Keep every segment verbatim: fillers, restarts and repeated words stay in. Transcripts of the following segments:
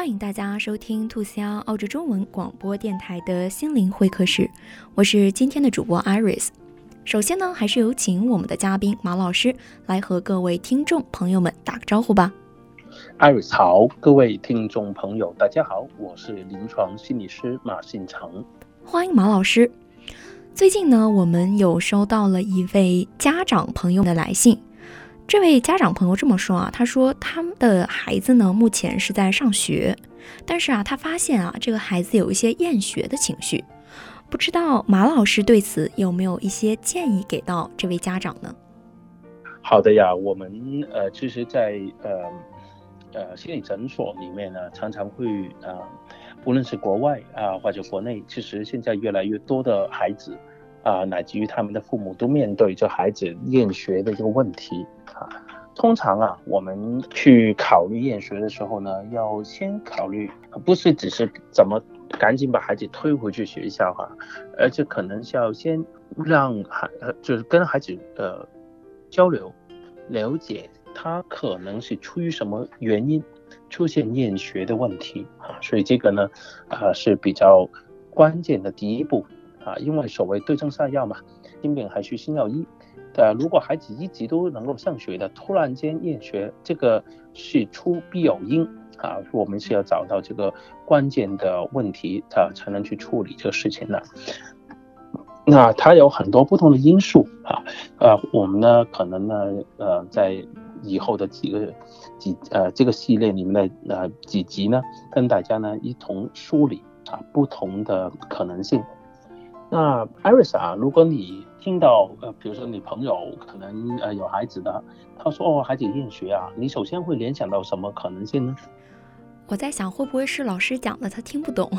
欢迎大家收听兔虾澳洲中文广播电台的心灵会客室，我是今天的主播 Iris。 首先呢，还是有请我们的嘉宾马老师来和各位听众朋友们打个招呼吧。 Iris 好，各位听众朋友大家好，我是临床心理师马信成。 欢迎马老师。最近呢，我们有收到了一位家长朋友的来信。这位家长朋友这么说啊，他说他们的孩子呢目前是在上学，但是啊他发现啊这个孩子有一些厌学的情绪，不知道马老师对此有没有一些建议给到这位家长呢？ 好的呀，我们呃其实在呃呃心理诊所里面呢，常常会呃无论是国外啊、呃、或者国内，其实现在越来越多的孩子啊、呃，乃至于他们的父母都面对这孩子厌学的这个问题啊。通常啊，我们去考虑厌学的时候呢，要先考虑不是只是怎么赶紧把孩子推回去学校哈、啊，而且可能是要先让孩就是跟孩子呃交流，了解他可能是出于什么原因出现厌学的问题啊，所以这个呢啊、呃、是比较关键的第一步啊，因为所谓对症下药嘛，心病还需心药医。呃，如果孩子一直都能够上学的，突然间厌学，这个是出必有因啊，我们是要找到这个关键的问题啊，才能去处理这个事情的。那它有很多不同的因素啊，呃，我们呢可能呢呃在以后的几个几呃这个系列里面的呃几集呢，跟大家呢一同梳理啊不同的可能性。那 Iris 啊，如果你听到呃，比如说你朋友可能呃有孩子的，他说哦孩子厌学啊，你首先会联想到什么可能性呢？ 我在想会不会是老师讲的他听不懂？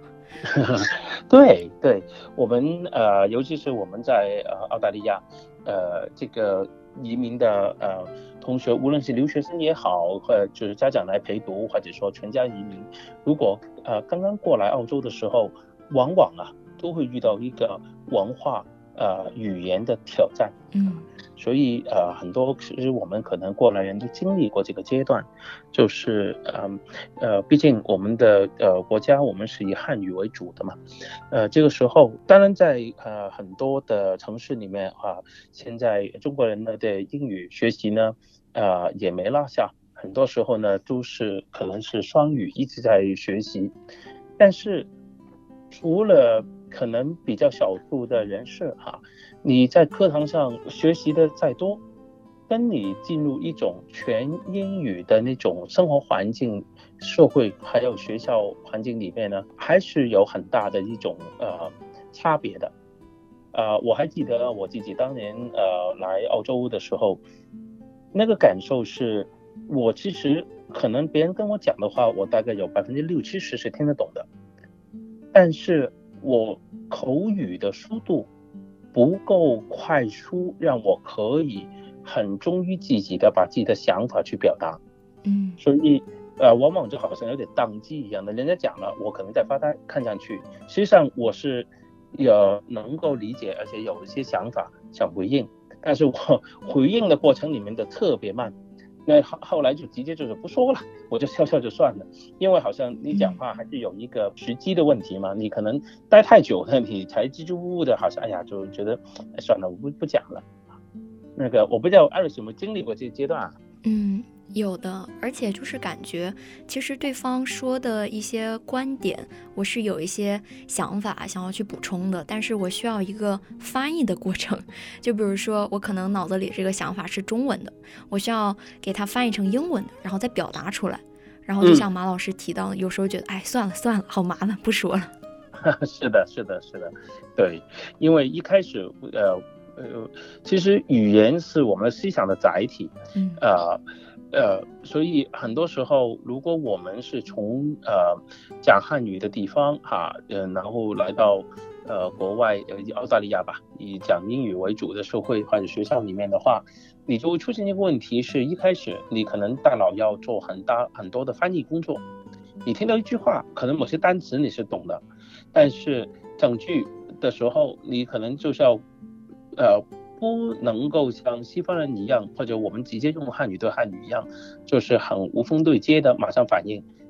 对对，我们呃尤其是我们在呃澳大利亚呃这个移民的呃同学，无论是留学生也好，或者就是家长来陪读，或者说全家移民，如果呃刚刚过来澳洲的时候，往往啊都会遇到一个文化呃语言的挑战。 嗯， 所以呃很多其实我们可能过来人都经历过这个阶段，就是呃呃毕竟我们的呃国家我们是以汉语为主的嘛，呃这个时候当然在呃很多的城市里面啊，现在中国人呢的英语学习呢呃也没落下，很多时候呢都是可能是双语一直在学习，但是除了可能比较少数的人士哈，你在课堂上学习的再多，跟你进入一种全英语的那种生活环境、社会还有学校环境里面呢，还是有很大的一种呃差别的。呃，我还记得我自己当年呃来澳洲的时候，那个感受是，我其实可能别人跟我讲的话，我大概有百分之六七十是听得懂的，但是我口语的速度不够快速，让我可以很忠于自己的把自己的想法去表达。 嗯， 所以呃，往往就好像有点宕机一样的，人家讲了，我可能在发呆，看上去实际上我是有能够理解，而且有一些想法想回应，但是我回应的过程里面的特别慢。那后来就直接就是不说了，我就笑笑就算了，因为好像你讲话还是有一个时机的问题嘛，你可能待太久了，你才支支吾吾的，好像哎呀就觉得哎算了，我不不讲了。那个我不知道艾瑞有没有经历过这个阶段啊？ 嗯，有的，而且就是感觉其实对方说的一些观点我是有一些想法想要去补充的，但是我需要一个翻译的过程。就比如说我可能脑子里这个想法是中文的，我需要给它翻译成英文的，然后再表达出来。然后就像马老师提到、嗯、有时候觉得哎算了算了，好麻烦，不说了。 是的是的是的，对，因为一开始呃呃，其实语言是我们思想的载体， 嗯，呃呃，所以很多时候，如果我们是从呃讲汉语的地方哈，呃，然后来到呃国外呃澳大利亚吧，以讲英语为主的社会或者学校里面的话，你就会出现一个问题，是一开始你可能大脑要做很大很多的翻译工作，你听到一句话，可能某些单词你是懂的，但是整句的时候，你可能就是要呃。不能够像西方人一样，或者我们直接用汉语对汉语一样，就是很无缝对接的马上反应。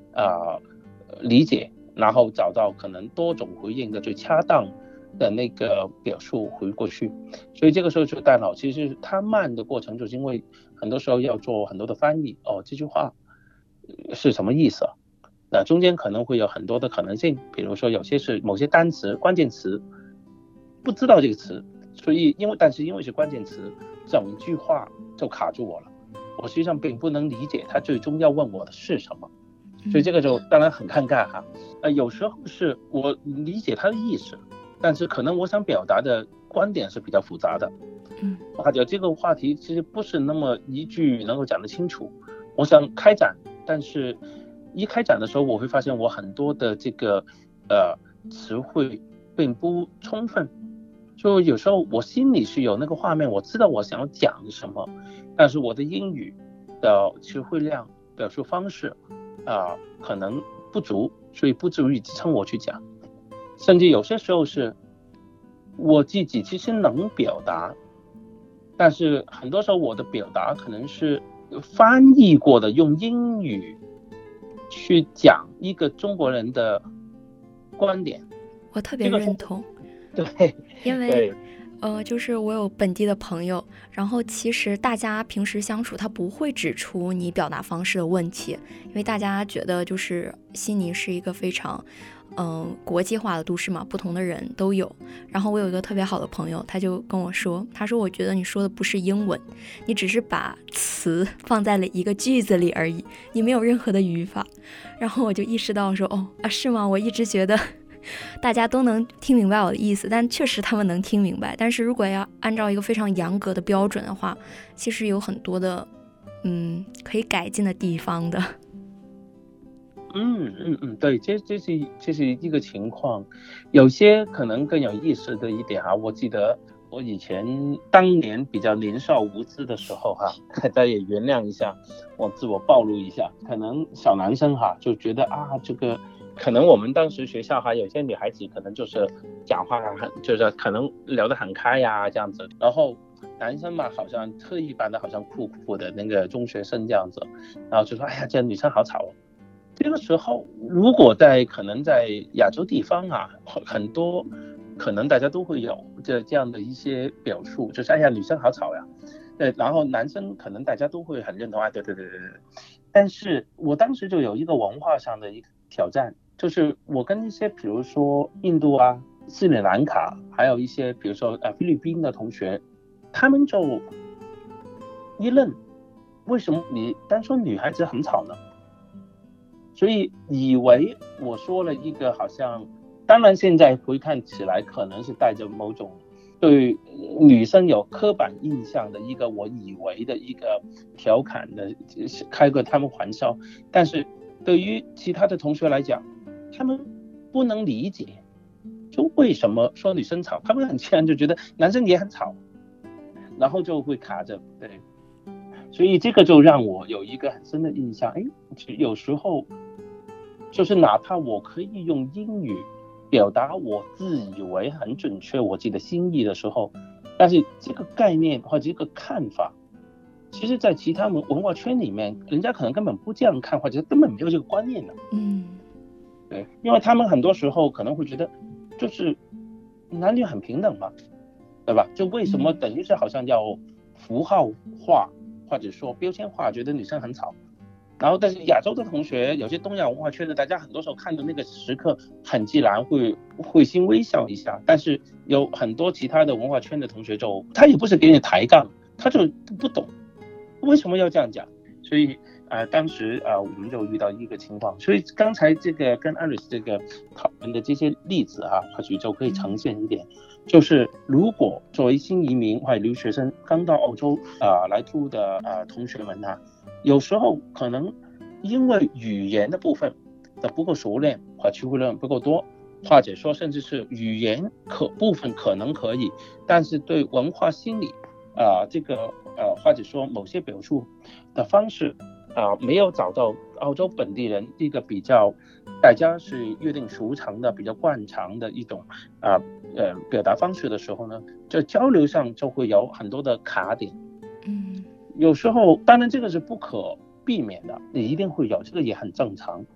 啊、呃、理解，然后找到可能多种回应的最恰当的那个表述回过去。所以这个时候就大脑其实它慢的过程，就是因为很多时候要做很多的翻译，哦，这句话是什么意思？那中间可能会有很多的可能性，比如说有些是某些单词关键词不知道这个词，所以因为但是因为是关键词，整句话就卡住我了，我实际上并不能理解他最终要问我的是什么，所以这个就当然很尴尬哈。呃，有时候是我理解他的意思，但是可能我想表达的观点是比较复杂的， 嗯， 或者这个话题其实不是那么一句能够讲得清楚，我想开展，但是一开展的时候，我会发现我很多的这个呃词汇并不充分，就有时候我心里是有那个画面，我知道我想要讲什么，但是我的英语的词汇量、表述方式啊、呃、可能不足，所以不足以支撑我去讲。甚至有些时候是我自己其实能表达，但是很多时候我的表达可能是翻译过的，用英语去讲一个中国人的观点。 我特别认同， 这个、对， 因为呃，就是我有本地的朋友，然后其实大家平时相处，他不会指出你表达方式的问题，因为大家觉得就是悉尼是一个非常嗯、呃、国际化的都市嘛，不同的人都有。然后我有一个特别好的朋友，他就跟我说，他说我觉得你说的不是英文，你只是把词放在了一个句子里而已，你没有任何的语法。然后我就意识到说，哦啊是吗？我一直觉得大家都能听明白我的意思，但确实他们能听明白，但是如果要按照一个非常严格的标准的话，其实有很多的嗯可以改进的地方的。 嗯嗯嗯，对，这这是这是一个情况。有些可能更有意思的一点啊，我记得我以前当年比较年少无知的时候哈，大家也原谅一下，我自我暴露一下，可能小男生哈就觉得啊这个。可能我们当时学校还有些女孩子可能就是讲话很就是可能聊得很开呀这样子，然后男生嘛好像特意扮的好像酷酷的那个中学生这样子，然后就说哎呀这女生好吵哦。这个时候如果在可能在亚洲地方啊，很多可能大家都会有这这样的一些表述，就是哎呀女生好吵呀，对，然后男生可能大家都会很认同啊，对对对对对。但是我当时就有一个文化上的一个挑战，就是我跟一些比如说印度啊、斯里兰卡，还有一些比如说呃菲律宾的同学，他们就一愣，为什么你单说女孩子很吵呢？所以以为我说了一个好像，当然现在回看起来可能是带着某种对女生有刻板印象的一个我以为的一个调侃的开个他们玩笑，但是对于其他的同学来讲，他们不能理解，就为什么说女生吵，他们很自然就觉得男生也很吵，然后就会卡着，对，所以这个就让我有一个很深的印象，哎，有时候就是哪怕我可以用英语表达我自以为很准确我自己的心意的时候，但是这个概念或者这个看法，其实在其他文化圈里面，人家可能根本不这样看，或者根本没有这个观念的。 嗯， 对，因为他们很多时候可能会觉得，就是男女很平等嘛，对吧？就为什么等于是好像要符号化或者说标签化，觉得女生很吵。然后但是亚洲的同学，有些东亚文化圈的，大家很多时候看到那个时刻很自然会会心微笑一下，但是有很多其他的文化圈的同学就他也不是给你抬杠，他就不懂为什么要这样讲。所以呃当时呃我们就遇到一个情况，所以刚才这个跟 Iris 这个讨论的这些例子啊，或许就可以呈现一点，就是如果作为新移民或者留学生刚到澳洲啊、呃、来住的呃同学们啊，有时候可能因为语言的部分的不够熟练，或词汇量不够多，或者说甚至是语言可部分可能可以，但是对文化心理啊、呃、这个呃或者说某些表述的方式啊、呃、没有找到澳洲本地人一个比较大家是约定俗成的比较惯常的一种啊 呃, 呃表达方式的时候呢，这交流上就会有很多的卡点。 嗯， 有时候当然这个是不可避免的，你一定会有，这个也很正常。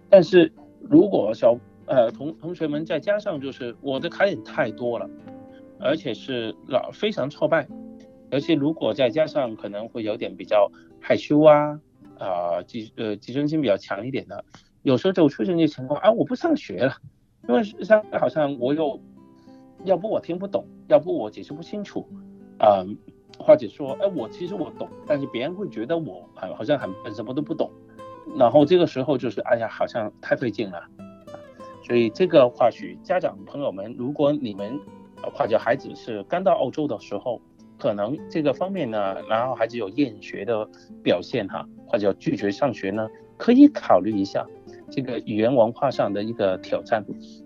但是如果小呃同同学们再加上就是我的卡点太多了，而且是老非常挫败，而且如果再加上可能会有点比较害羞啊，啊、呃、自呃自尊心比较强一点的，有时候就出现这情况啊，我不上学了，因为像好像我有，要不我听不懂，要不我解释不清楚，啊、呃，或者说，哎，我其实我懂，但是别人会觉得我好像很什么都不懂，然后这个时候就是，哎呀，好像太费劲了。所以这个或许家长朋友们，如果你们或者孩子是刚到澳洲的时候，可能这个方面呢，然后孩子有厌学的表现哈，或者拒绝上学呢，可以考虑一下这个语言文化上的一个挑战。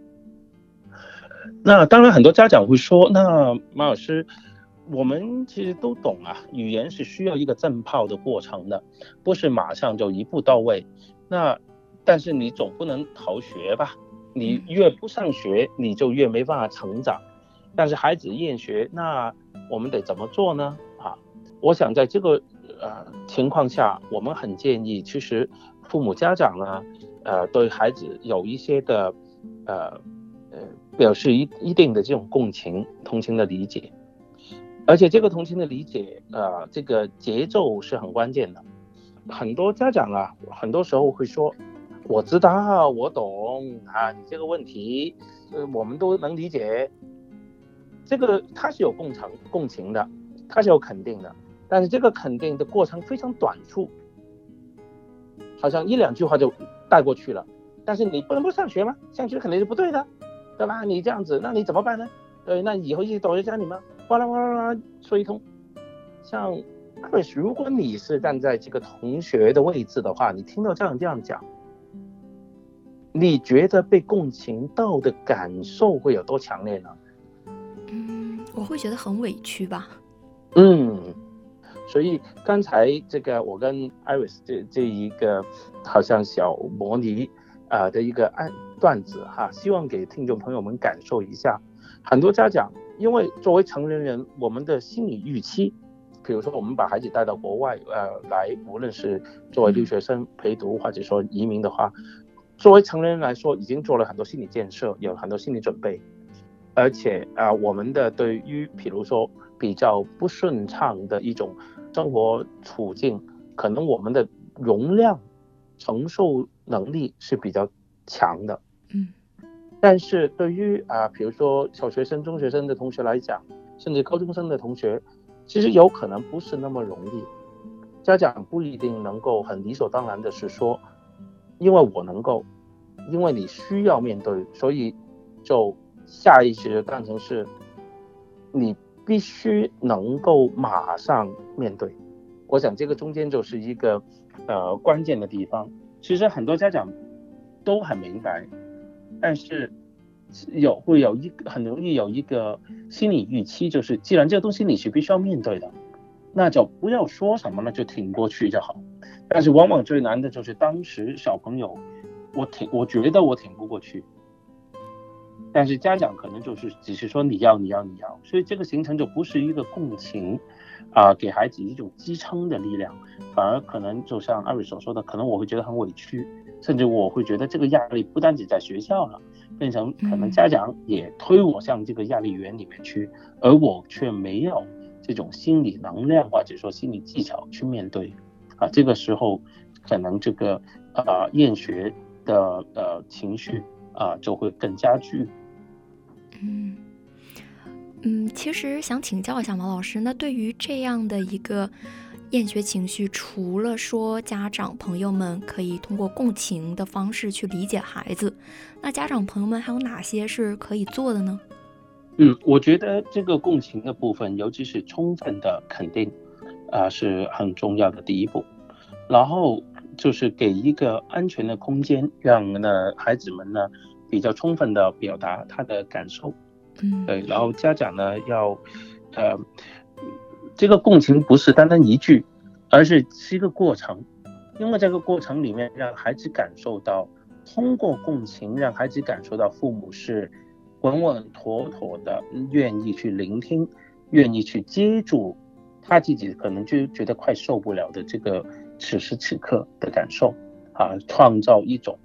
那当然，很多家长会说，那马老师，我们其实都懂啊，语言是需要一个浸泡的过程的，不是马上就一步到位。那但是你总不能逃学吧？你越不上学，你就越没办法成长。但是孩子厌学，那我们得怎么做呢？啊，我想在这个呃情况下，我们很建议，其实父母家长呢，呃，对孩子有一些的呃呃表示一一定的这种共情、同情的理解，而且这个同情的理解，呃，这个节奏是很关键的。很多家长啊，很多时候会说，我知道，我懂啊，你这个问题，呃，我们都能理解。这个他是有共情共情的，他是有肯定的，但是这个肯定的过程非常短促，好像一两句话就带过去了。但是你不能不上学吗？上学肯定是不对的，对吧？你这样子，那你怎么办呢？对，那以后一直躲在家里吗？哇啦哇啦哇啦说一通。像如果你是站在这个同学的位置的话，你听到这样这样讲，你觉得被共情到的感受会有多强烈呢？ 嗯，我会觉得很委屈吧。 嗯，所以刚才这个我跟 Iris 这这一个好像小模拟啊、呃、的一个案段子哈，希望给听众朋友们感受一下。很多家长因为作为成年人，我们的心理预期，比如说我们把孩子带到国外呃来，无论是作为留学生陪读或者说移民的话，作为成人来说已经做了很多心理建设，有很多心理准备。而且啊、呃，我们的对于比如说比较不顺畅的一种生活处境，可能我们的容量承受能力是比较强的。 嗯， 但是对于啊、呃，比如说小学生、中学生的同学来讲，甚至高中生的同学，其实有可能不是那么容易。家长不一定能够很理所当然的是说，因为我能够，因为你需要面对，所以就下意识的当成是你必须能够马上面对。我想这个中间就是一个呃关键的地方。其实很多家长都很明白，但是有会有一个很容易有一个心理预期，就是既然这个东西你是必须要面对的，那就不要说什么了，就挺过去就好。但是往往最难的就是当时小朋友，我挺我觉得我挺不过去，但是家长可能就是只是说你要你要你要，所以这个形成就不是一个共情啊、呃，给孩子一种支撑的力量，反而可能就像艾瑞所说的，可能我会觉得很委屈，甚至我会觉得这个压力不单只在学校了，变成可能家长也推我向这个压力源里面去，而我却没有这种心理能量或者说心理技巧去面对啊，这个时候可能这个呃厌学的呃情绪啊、呃、就会更加剧。 嗯嗯，其实想请教一下毛老师，那对于这样的一个厌学情绪，除了说家长朋友们可以通过共情的方式去理解孩子，那家长朋友们还有哪些是可以做的呢？ 嗯，我觉得这个共情的部分，尤其是充分的肯定啊、呃，是很重要的第一步。然后就是给一个安全的空间，让呢孩子们呢比较充分的表达他的感受。 嗯， 对，然后家长呢要，呃，这个共情不是单单一句，而是是一个过程，因为这个过程里面让孩子感受到，通过共情让孩子感受到父母是稳稳妥妥的，愿意去聆听，愿意去接住他自己可能就觉得快受不了的这个此时此刻的感受啊，创造一种啊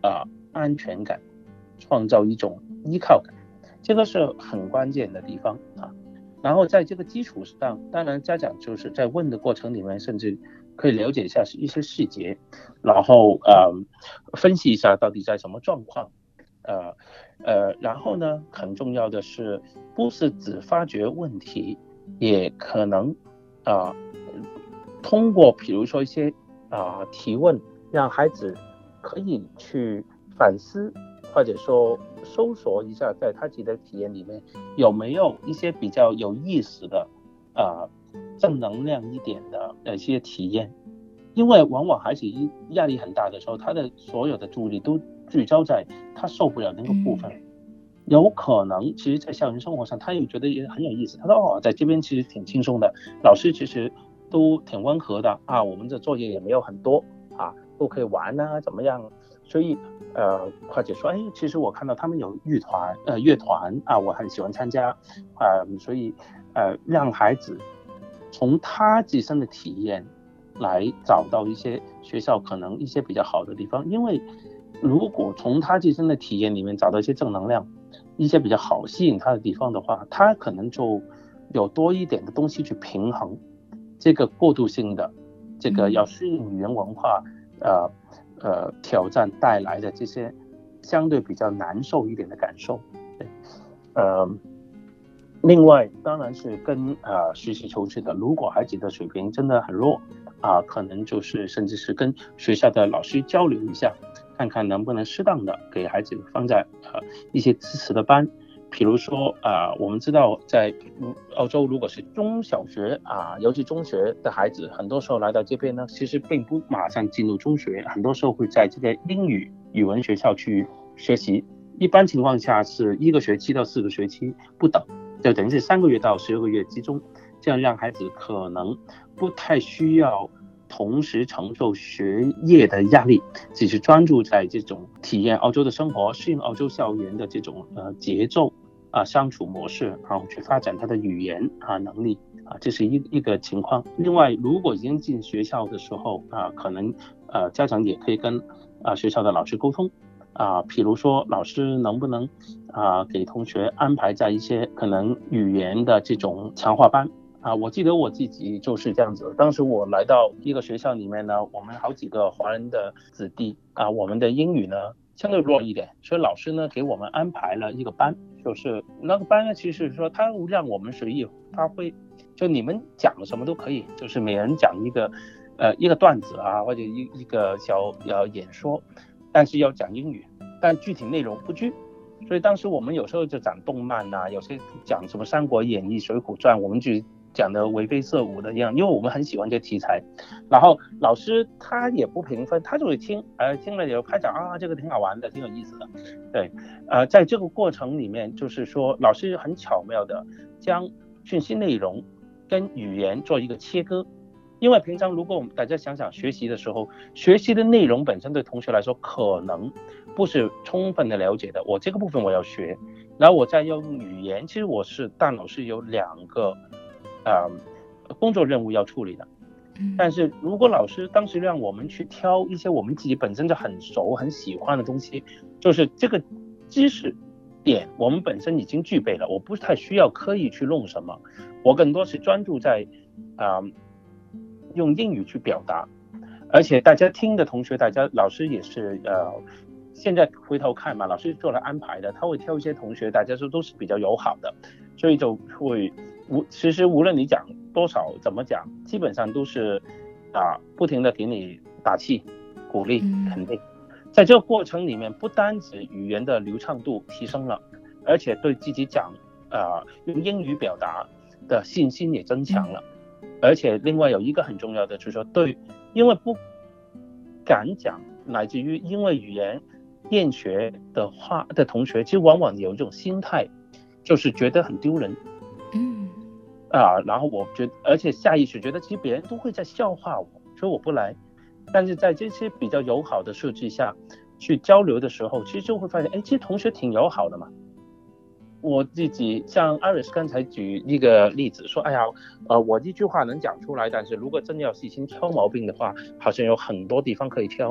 啊、呃、安全感，创造一种依靠感，这个是很关键的地方啊。然后在这个基础上，当然家长就是在问的过程里面，甚至可以了解一下一些细节，然后呃分析一下到底在什么状况，呃呃，然后呢，很重要的是，不是只发掘问题，也可能啊、呃、通过比如说一些啊、呃、提问，让孩子可以去反思，或者说搜索一下，在他自己的体验里面有没有一些比较有意思的啊、呃、正能量一点的一些体验。因为往往孩子压力很大的时候，他的所有的注意力都聚焦在他受不了那个部分。嗯、有可能其实在校园生活上他也觉得也很有意思，他说哦，在这边其实挺轻松的，老师其实都挺温和的啊，我们的作业也没有很多啊，都可以玩啊怎么样，所以呃或者说哎，其实我看到他们有乐团呃乐团啊，我很喜欢参加啊、呃，所以呃让孩子从他自身的体验来找到一些学校可能一些比较好的地方。因为如果从他自身的体验里面找到一些正能量，一些比较好吸引他的地方的话，他可能就有多一点的东西去平衡这个过渡性的这个要适应语言文化呃呃挑战带来的这些相对比较难受一点的感受。对，呃另外当然是跟呃实事求是的，如果孩子的水平真的很弱啊、呃，可能就是甚至是跟学校的老师交流一下，看看能不能适当的给孩子放在呃一些支持的班。比如说啊、呃，我们知道在澳洲，如果是中小学啊、呃，尤其中学的孩子，很多时候来到这边呢，其实并不马上进入中学，很多时候会在这个英语语文学校去学习。一般情况下是一个学期到四个学期不等，就等于是三个月到十二个月集中，这样让孩子可能不太需要同时承受学业的压力，只是专注在这种体验澳洲的生活，适应澳洲校园的这种呃节奏啊、呃、相处模式，然后去发展他的语言啊能力啊，这是一一个情况。另外，如果已经进学校的时候啊，可能呃家长也可以跟啊学校的老师沟通。啊，比如说老师能不能啊给同学安排在一些可能语言的这种强化班啊？我记得我自己就是这样子，当时我来到一个学校里面呢，我们好几个华人的子弟啊，我们的英语呢相对弱一点，所以老师呢给我们安排了一个班，就是那个班呢，其实说他让我们随意发挥，就你们讲什么都可以，就是每人讲一个呃一个段子啊，或者一一个小呃演说。但是要讲英语，但具体内容不拘，所以当时我们有时候就讲动漫啊，有些讲什么《三国演义》《水浒传》，我们就讲的眉飞色舞的一样，因为我们很喜欢这题材。然后老师他也不评分，他就会听，呃，听了也拍掌啊，这个挺好玩的，挺有意思的。对，呃，在这个过程里面，就是说老师很巧妙的将讯息内容跟语言做一个切割。因为平常如果我们大家想想学习的时候，学习的内容本身对同学来说可能不是充分的了解的，我这个部分我要学，然后我再用语言，其实我是大脑是有两个呃工作任务要处理的。但是如果老师当时让我们去挑一些我们自己本身就很熟很喜欢的东西，就是这个知识点我们本身已经具备了，我不太需要刻意去弄什么，我更多是专注在啊、呃用英语去表达。而且大家听的同学，大家老师也是呃，现在回头看嘛，老师做了安排的，他会挑一些同学，大家说都是比较友好的，所以就会无其实无论你讲多少怎么讲，基本上都是啊不停的给你打气、鼓励、肯定。在这个过程里面，不单指语言的流畅度提升了，而且对自己讲啊、呃、用英语表达的信心也增强了。而且另外有一个很重要的就是说，对，因为不敢讲，乃至于因为语言厌学的话的同学，其实往往有一种心态，就是觉得很丢人， 嗯啊，然后我觉得，而且下意识觉得其实别人都会在笑话我，所以我不来。但是在这些比较友好的设置下去交流的时候，其实就会发现，哎，其实同学挺友好的嘛。我自己像 Iris 刚才举一个例子说，哎呀，呃，我一句话能讲出来，但是如果真要细心挑毛病的话，好像有很多地方可以挑。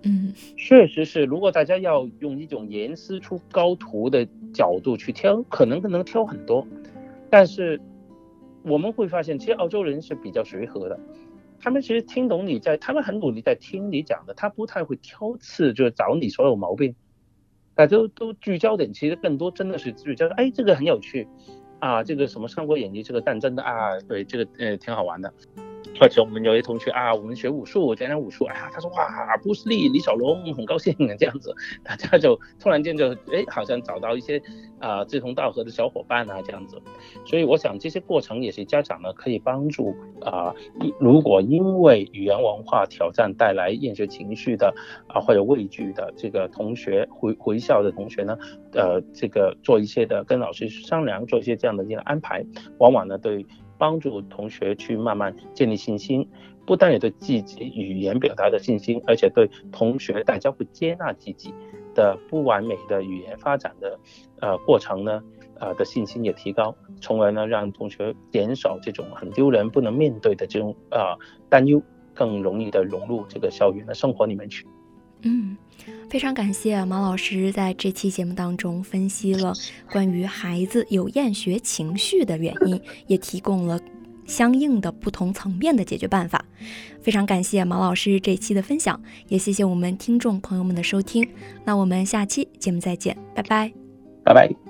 嗯， 确实是，如果大家要用一种严师出高徒的角度去挑，可能可能挑很多，但是我们会发现，其实澳洲人是比较随和的，他们其实听懂你在，他们很努力在听你讲的，他不太会挑刺，就是找你所有毛病，啊，都都聚焦点，其实更多真的是聚焦，哎，这个很有趣啊，这个什么《三国演义》这个战争的啊，对，这个呃挺好玩的。或者我们有些同学啊，我们学武术，讲讲武术，哎呀，他说哇，布斯利、李小龙，很高兴这样子，大家就突然间就哎，好像找到一些啊、呃、志同道合的小伙伴啊这样子，所以我想这些过程也是家长呢可以帮助啊、呃，如果因为语言文化挑战带来厌学情绪的啊、呃、或者畏惧的这个同学回回校的同学呢，呃，这个做一些的跟老师商量，做一些这样的一个安排，往往呢对。帮助同学去慢慢建立信心，不但也对自己语言表达的信心，而且对同学大家会接纳自己的不完美的语言发展的呃过程呢，呃的信心也提高，从而呢让同学减少这种很丢人不能面对的这种呃担忧，更容易的融入这个校园的生活里面去。 嗯，非常感谢毛老师在这期节目当中分析了关于孩子有厌学情绪的原因，也提供了相应的不同层面的解决办法。非常感谢毛老师这期的分享，也谢谢我们听众朋友们的收听。那我们下期节目再见，拜拜， 拜拜。